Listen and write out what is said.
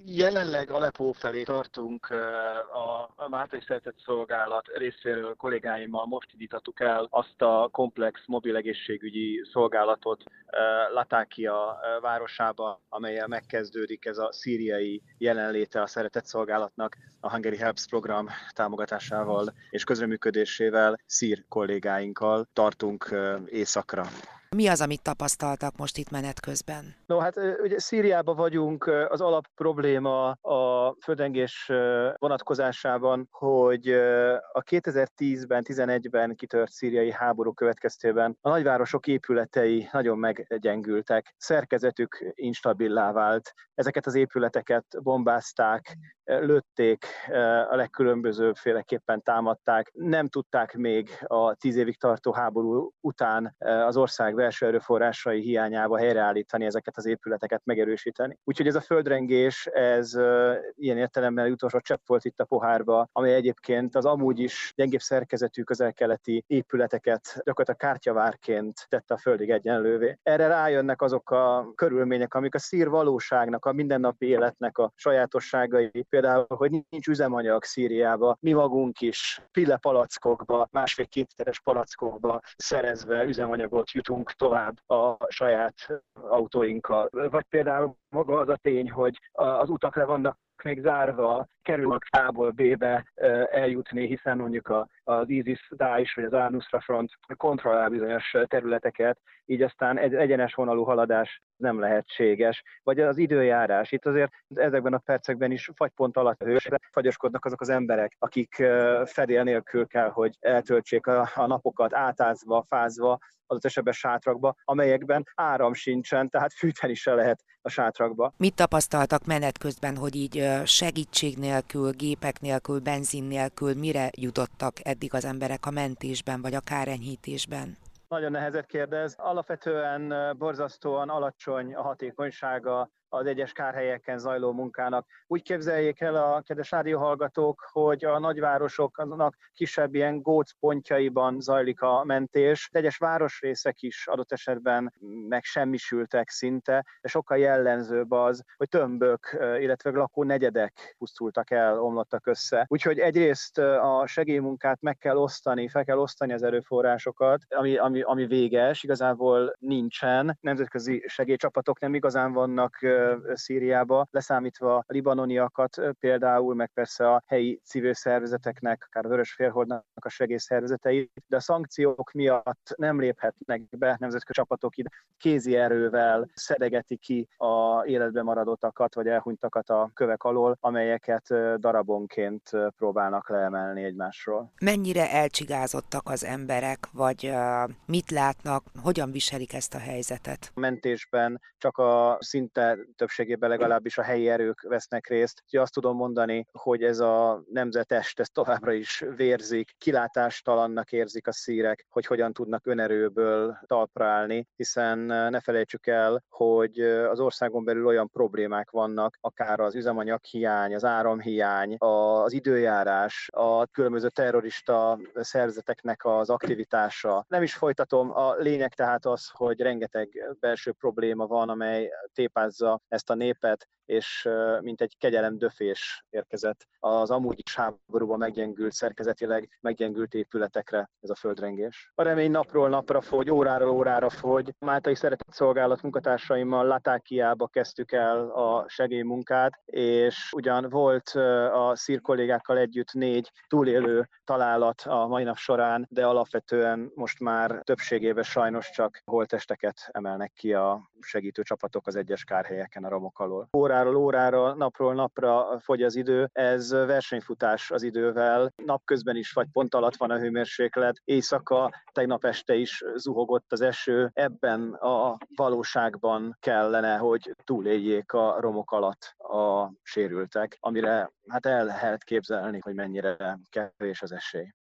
Jelenleg Aleppo felé tartunk a Máltai Szeretett Szolgálat részéről kollégáimmal most indítottuk el azt a komplex mobil egészségügyi szolgálatot Latákia városába, amellyel megkezdődik ez a szíriai jelenléte a Szeretett Szolgálatnak a Hungary Helps program támogatásával és közreműködésével szír kollégáinkkal tartunk északra. Mi az, amit tapasztaltak most itt menet közben? No, hát ugye Szíriában vagyunk, az alap probléma a földrengés vonatkozásában, hogy a 2010-ben, 11-ben kitört szíriai háború következtében a nagyvárosok épületei nagyon meggyengültek, szerkezetük instabilá vált, ezeket az épületeket bombázták, lőtték, a legkülönbözőbbféleképpen támadták, nem tudták még a 10 évig tartó háború után az ország belső erőforrásai hiányába helyreállítani ezeket az épületeket, megerősíteni. Úgyhogy ez a földrengés, ez ilyen értelemben utolsó csepp volt itt a pohárba, amely egyébként az amúgy is gyengébb szerkezetű közel-keleti épületeket gyakorlatilag kártyavárként tette a földig egyenlővé. Erre rájönnek azok a körülmények, amik a szír valóságnak, a mindennapi életnek a sajátosságai, például, hogy nincs üzemanyag Szíriába, mi magunk is pille palackokba, 1,5-2 literes palackokba szerezve üzemanyagot jutunk tovább a saját autóinkkal. Vagy például maga az a tény, hogy az utak le vannak még zárva, kerül a A-ból B-be eljutni, hiszen mondjuk az ISIS, Daesh vagy az Al-Nusra Front kontrollál bizonyos területeket, így aztán egy egyenes vonalú haladás nem lehetséges. Vagy az időjárás. Itt azért ezekben a percekben is fagypont alatt hősre fagyoskodnak azok az emberek, akik fedél nélkül kell, hogy eltöltsék a napokat átázva, fázva, adott esetben sátrakba, amelyekben áram sincsen, tehát fűteni se lehet a sátrakba. Mit tapasztaltak menet közben, hogy így segítség nélkül, gépek nélkül, benzin nélkül mire jutottak eddig az emberek a mentésben vagy a kárenyhítésben? Nagyon nehezet kérdez. Alapvetően borzasztóan alacsony a hatékonysága az egyes kárhelyeken zajló munkának. Úgy képzeljék el a kedves rádióhallgatók, hogy a nagyvárosoknak kisebb ilyen gócpontjaiban zajlik a mentés. Egyes városrészek is adott esetben megsemmisültek szinte, de sokkal jellemzőbb az, hogy tömbök, illetve lakó negyedek pusztultak el, omlottak össze. Úgyhogy egyrészt a segélymunkát meg kell osztani, fel kell osztani az erőforrásokat, ami véges, igazából nincsen. Nemzetközi segélycsapatok nem igazán vannak Szíriába, leszámítva a libanoniakat például, meg persze a helyi civil szervezeteknek, akár a Vörösfélholdnak a segélyszervezetei, de a szankciók miatt nem léphetnek be nemzetközi csapatok ide. Kézi erővel szedegeti ki a életbe maradottakat, vagy elhunytakat a kövek alól, amelyeket darabonként próbálnak leemelni egymásról. Mennyire elcsigázottak az emberek, vagy mit látnak, hogyan viselik ezt a helyzetet? A mentésben csak a szinte többségében legalábbis a helyi erők vesznek részt. Úgyhogy azt tudom mondani, hogy ez a nemzetest, ez továbbra is vérzik, kilátástalannak érzik a szírek, hogy hogyan tudnak önerőből talpra állni, hiszen ne felejtsük el, hogy az országon belül olyan problémák vannak, akár az üzemanyaghiány, az áramhiány, az időjárás, a különböző terrorista szervezeteknek az aktivitása. Nem is folytatom, a lényeg tehát az, hogy rengeteg belső probléma van, amely tépázza ezt a népet, és mint egy kegyelemdöfés érkezett az amúgy is háborúban meggyengült, szerkezetileg meggyengült épületekre ez a földrengés. A remény napról napra fogy, óráról órára fogy. A Máltai Szeretett Szolgálat munkatársaimmal Latákiába kezdtük el a segélymunkát, és ugyan volt a szír kollégákkal együtt 4 túlélő találat a mai nap során, de alapvetően most már többségében sajnos csak holttesteket emelnek ki a segítő csapatok az egyes kárhelyeken a romok alól. Óráról órára, napról napra fogy az idő, ez versenyfutás az idővel, napközben is vagy pont alatt van a hőmérséklet, éjszaka, tegnap este is zuhogott az eső, ebben a valóságban kellene, hogy túléljék a romok alatt a sérültek, amire hát el lehet képzelni, hogy mennyire kevés az esély.